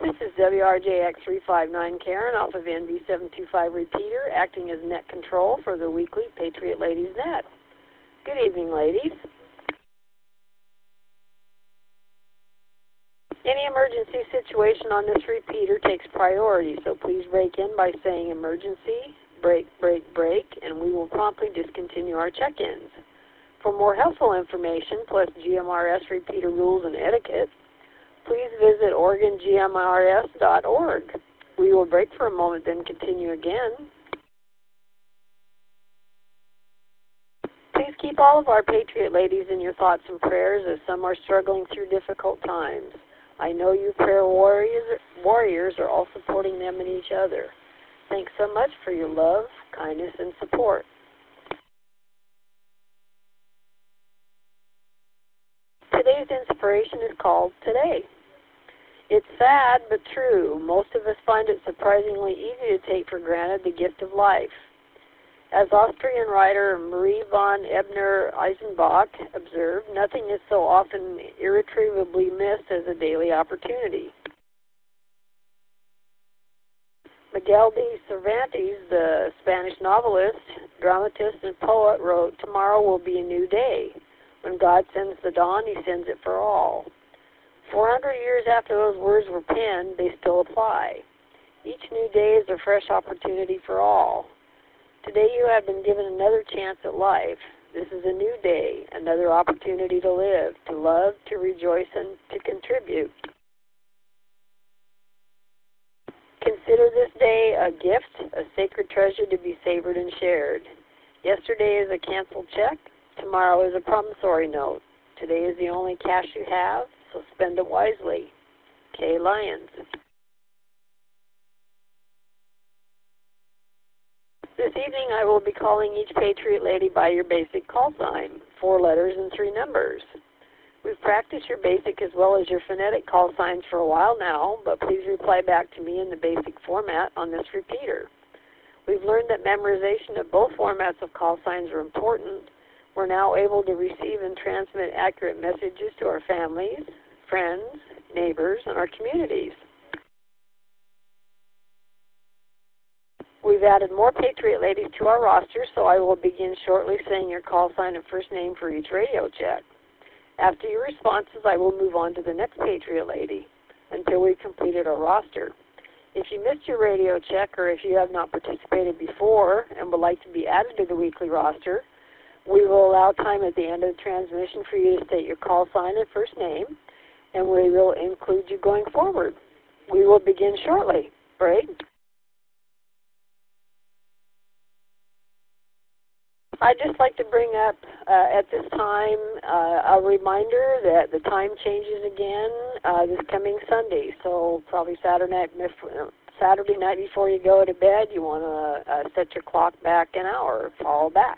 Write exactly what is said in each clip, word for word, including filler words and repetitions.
This is W R J X three five nine Karen off of N B seven two five repeater, acting as net control for the weekly Patriot Ladies Net. Good evening, ladies. Any emergency situation on this repeater takes priority, so please break in by saying emergency, break, break, break, and we will promptly discontinue our check-ins. For more helpful information, plus G M R S repeater rules and etiquette, please visit Oregon G M R S dot org. We will break for a moment, then continue again. Please keep all of our Patriot ladies in your thoughts and prayers as some are struggling through difficult times. I know you prayer warriors, warriors are all supporting them and each other. Thanks so much for your love, kindness, and support. Today's inspiration is called Today. It's sad but true. Most of us find it surprisingly easy to take for granted the gift of life. As Austrian writer Marie von Ebner-Eisenbach observed, nothing is so often irretrievably missed as a daily opportunity. Miguel de Cervantes, the Spanish novelist, dramatist, and poet, wrote, "Tomorrow will be a new day. When God sends the dawn, he sends it for all." four hundred years after those words were penned, they still apply. Each new day is a fresh opportunity for all. Today you have been given another chance at life. This is a new day, another opportunity to live, to love, to rejoice, and to contribute. Consider this day a gift, a sacred treasure to be savored and shared. Yesterday is a canceled check. Tomorrow is a promissory note. Today is the only cash you have, so spend it wisely. Kay Lyons. This evening I will be calling each Patriot Lady by your basic call sign, four letters and three numbers. We've practiced your basic as well as your phonetic call signs for a while now, but please reply back to me in the basic format on this repeater. We've learned that memorization of both formats of call signs are important. We're now able to receive and transmit accurate messages to our families, friends, neighbors, and our communities. We've added more Patriot Ladies to our roster, so I will begin shortly saying your call sign and first name for each radio check. After your responses, I will move on to the next Patriot Lady until we've completed our roster. If you missed your radio check or if you have not participated before and would like to be added to the weekly roster, we will allow time at the end of the transmission for you to state your call sign and first name, and we will include you going forward. We will begin shortly. Break. I'd just like to bring up uh, at this time uh, a reminder that the time changes again uh, this coming Sunday. So probably Saturday night, Saturday night before you go to bed, you want to uh, set your clock back an hour, fall back.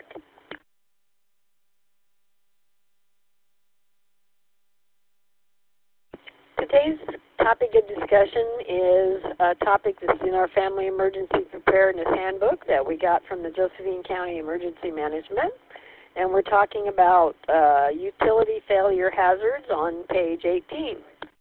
Today's topic of discussion is a topic that's in our Family Emergency Preparedness Handbook that we got from the Josephine County Emergency Management. And we're talking about uh, utility failure hazards on page eighteen.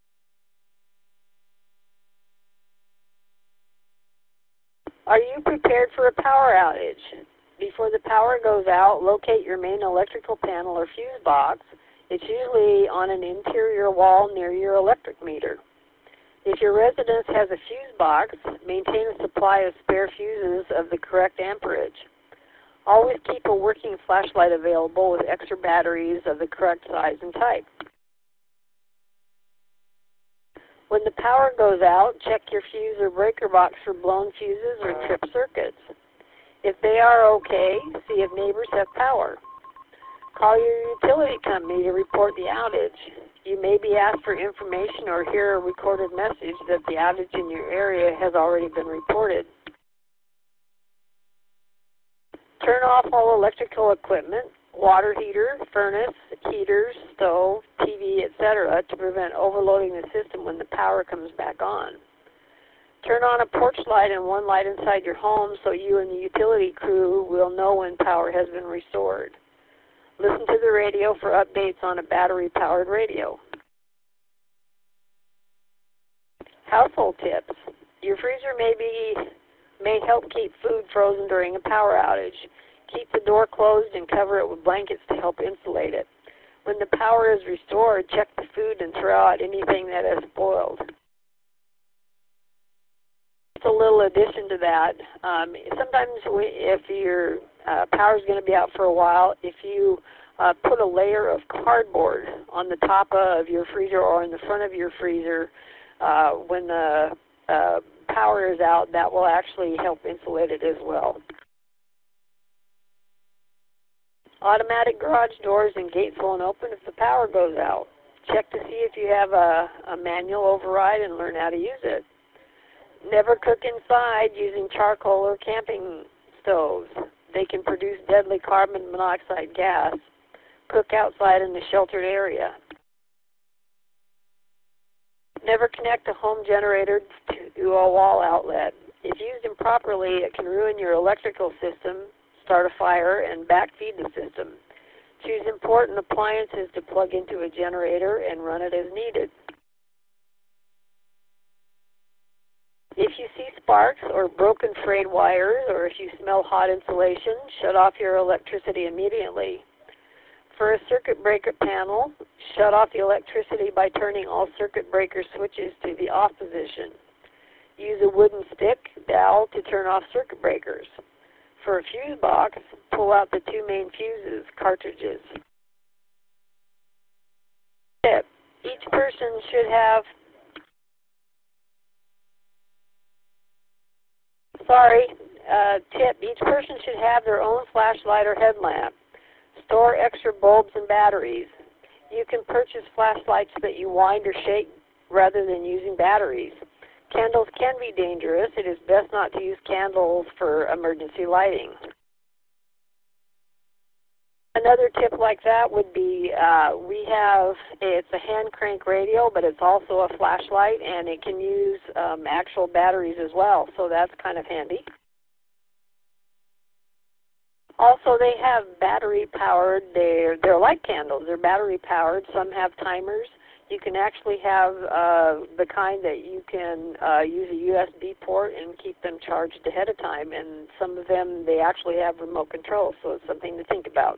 Are you prepared for a power outage? Before the power goes out, locate your main electrical panel or fuse box. It's usually on an interior wall near your electric meter. If your residence has a fuse box, maintain a supply of spare fuses of the correct amperage. Always keep a working flashlight available with extra batteries of the correct size and type. When the power goes out, check your fuse or breaker box for blown fuses or tripped circuits. If they are okay, see if neighbors have power. Call your utility company to report the outage. You may be asked for information or hear a recorded message that the outage in your area has already been reported. Turn off all electrical equipment, water heater, furnace, heaters, stove, T V, et cetera to prevent overloading the system when the power comes back on. Turn on a porch light and one light inside your home so you and the utility crew will know when power has been restored. Listen to the radio for updates on a battery-powered radio. Household tips. Your freezer may be may help keep food frozen during a power outage. Keep the door closed and cover it with blankets to help insulate it. When the power is restored, check the food and throw out anything that has spoiled. Just a little addition to that, um, sometimes we, if your uh, power is going to be out for a while, if you uh, put a layer of cardboard on the top of your freezer or in the front of your freezer, uh, when the uh, power is out, that will actually help insulate it as well. Automatic garage doors and gates won't open if the power goes out. Check to see if you have a, a manual override and learn how to use it. Never cook inside using charcoal or camping stoves. They can produce deadly carbon monoxide gas. Cook outside in a sheltered area. Never connect a home generator to a wall outlet. If used improperly, it can ruin your electrical system, start a fire, and backfeed the system. Choose important appliances to plug into a generator and run it as needed. If you see sparks or broken frayed wires, or if you smell hot insulation, shut off your electricity immediately. For a circuit breaker panel, shut off the electricity by turning all circuit breaker switches to the off position. Use a wooden stick dowel to turn off circuit breakers. For a fuse box, pull out the two main fuses, cartridges. Tip. Each person should have, sorry, uh, tip, each person should have their own flashlight or headlamp. Store extra bulbs and batteries. You can purchase flashlights that you wind or shake rather than using batteries. Candles can be dangerous. It is best not to use candles for emergency lighting. Another tip like that would be uh, we have, it's a hand crank radio, but it's also a flashlight, and it can use um, actual batteries as well, so that's kind of handy. Also, they have battery-powered, they're, they're like candles, they're battery-powered. Some have timers. You can actually have uh, the kind that you can uh, use a U S B port and keep them charged ahead of time, and some of them, they actually have remote control, so it's something to think about.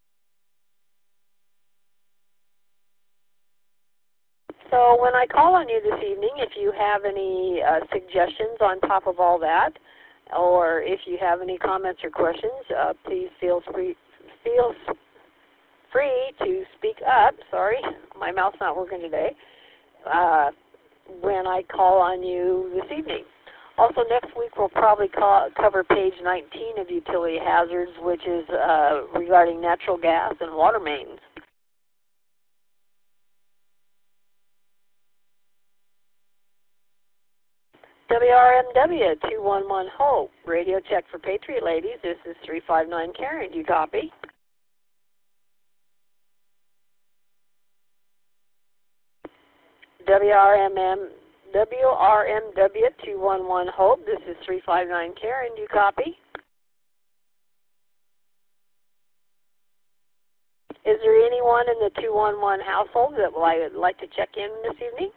So when I call on you this evening, if you have any uh, suggestions on top of all that, or if you have any comments or questions, uh, please feel free, feel free to speak up. Sorry, my mouth's not working today. Uh, when I call on you this evening. Also, next week we'll probably call, cover page nineteen of utility hazards, which is uh, regarding natural gas and water mains. W R M W two one one HOPE, radio check for Patriot ladies. This is three five nine Karen. Do you copy? W R M W two one one HOPE. This is three five nine Karen. Do you copy? Is there anyone in the two one one household that would like to check in this evening?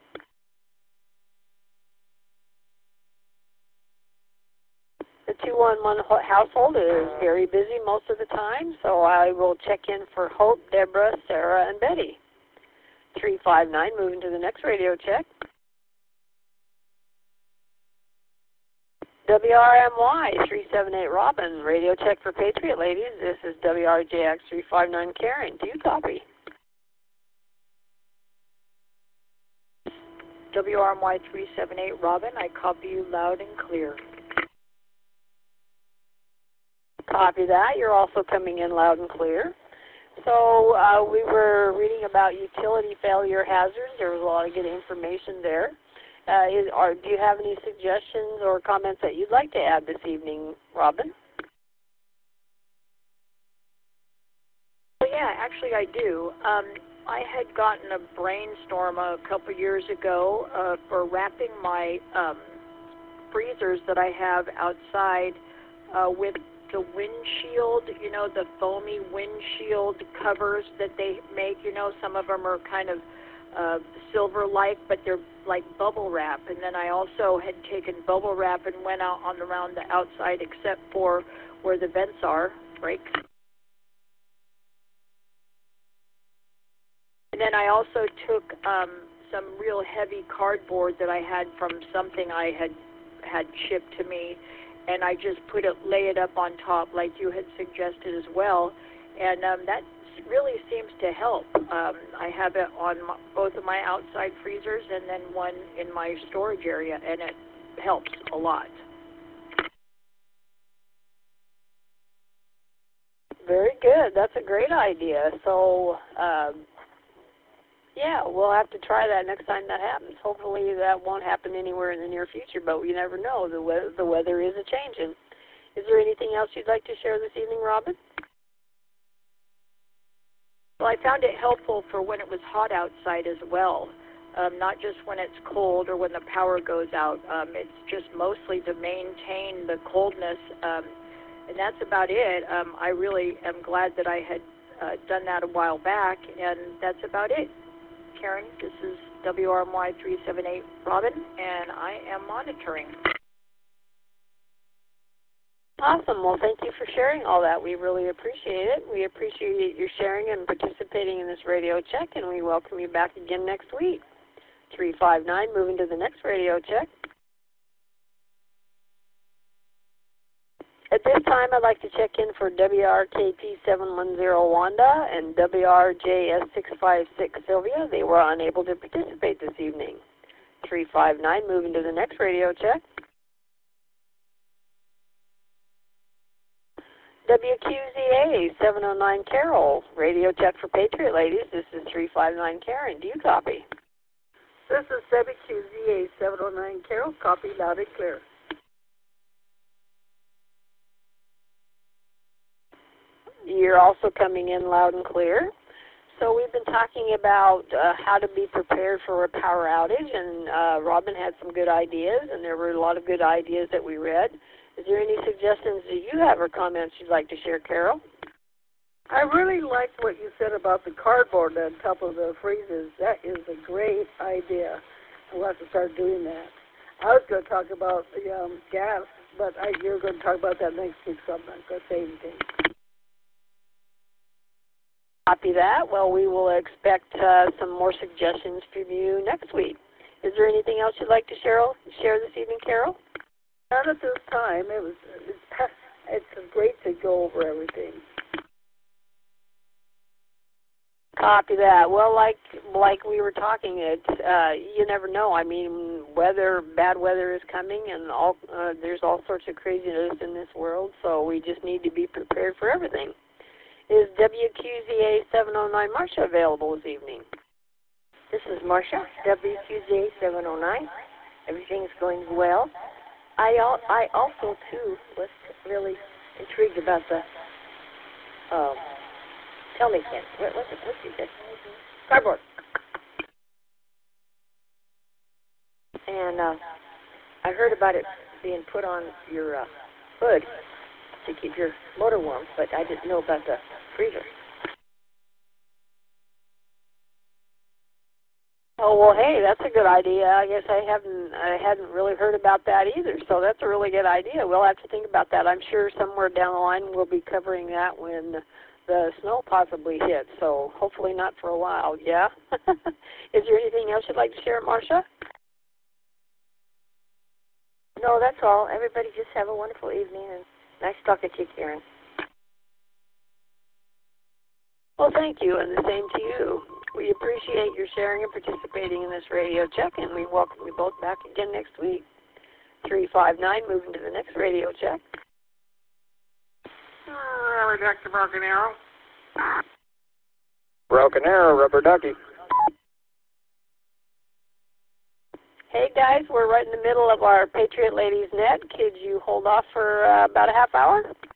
The two one one household is very busy most of the time, so I will check in for Hope, Deborah, Sarah, and Betty. three five nine, moving to the next radio check. W R M Y three seven eight Robin, radio check for Patriot ladies. This is W R J X three five nine Karen. Do you copy? W R M Y three seven eight Robin, I copy you loud and clear. Copy that. You're also coming in loud and clear. So uh, we were reading about utility failure hazards. There was a lot of good information there. Uh, is, or do you have any suggestions or comments that you'd like to add this evening, Robin? Well, yeah, actually I do. Um, I had gotten a brainstorm a couple years ago uh, for wrapping my um, freezers that I have outside uh, with the windshield, you know, the foamy windshield covers that they make. You know, some of them are kind of uh, silver-like, but they're like bubble wrap, and then I also had taken bubble wrap and went out on around the outside except for where the vents are, breaks. And then I also took um, some real heavy cardboard that I had from something I had had shipped to me, and I just put it, lay it up on top like you had suggested as well, and um, that really seems to help. Um, I have it on my, both of my outside freezers and then one in my storage area, and it helps a lot. Very good. That's a great idea. So, um, yeah, we'll have to try that next time that happens. Hopefully that won't happen anywhere in the near future, but you never know. The, we the weather is a-changing. Is there anything else you'd like to share this evening, Robin? Well, I found it helpful for when it was hot outside as well, um, not just when it's cold or when the power goes out. Um, it's just mostly to maintain the coldness, um, and that's about it. Um, I really am glad that I had uh, done that a while back, and that's about it. Karen, this is W R M Y three seven eight Robin, and I am monitoring. Awesome. Well, thank you for sharing all that. We really appreciate it. We appreciate your sharing and participating in this radio check, and we welcome you back again next week. three five nine, moving to the next radio check. At this time, I'd like to check in for W R K T seven one zero Wanda and W R J S six five six Sylvia. They were unable to participate this evening. three five nine, moving to the next radio check. W Q Z A seven oh nine Carol, radio check for Patriot Ladies. This is three five nine Karen. Do you copy? This is W Q Z A seven oh nine Carol. Copy loud and clear. You're also coming in loud and clear. So we've been talking about uh, how to be prepared for a power outage, and uh, Robin had some good ideas, and there were a lot of good ideas that we read. Is there any suggestions that you have or comments you'd like to share, Carol? I really liked what you said about the cardboard on top of the freezers. That is a great idea. We'll have to start doing that. I was going to talk about the um, gas, but I, you're going to talk about that next week, so I'm not going to say anything. Copy that. Well, we will expect uh, some more suggestions from you next week. Is there anything else you'd like to share, share this evening, Carol? Not at this time. It was. It's, it's great to go over everything. Copy that. Well, like like we were talking, it uh, you never know. I mean, weather, bad weather is coming, and all uh, there's all sorts of craziness in this world. So we just need to be prepared for everything. Is W Q Z A seven oh nine Marcia available this evening? This is Marcia, W Q Z A seven oh nine. Everything's going well. I al I also, too, was really intrigued about the, um, tell me, Ken, what, what's it, what's it, this? Cardboard. And uh, I heard about it being put on your uh, hood to keep your motor warm, but I didn't know about the freezer. Oh, well, hey, that's a good idea. I guess I haven't I hadn't really heard about that either, so that's a really good idea. We'll have to think about that. I'm sure somewhere down the line we'll be covering that when the snow possibly hits, so hopefully not for a while, yeah? Is there anything else you'd like to share, Marcia? No, that's all. Everybody just have a wonderful evening, and nice talking to you, Karen. Well, thank you, and the same to you. We appreciate your sharing and participating in this radio check, and we welcome you both back again next week. three five nine, moving to the next radio check. Uh, Rubber Ducky, Broken Arrow. Broken Arrow, Rubber Ducky. Hey, guys, we're right in the middle of our Patriot Ladies Net. Could you hold off for uh, about a half hour?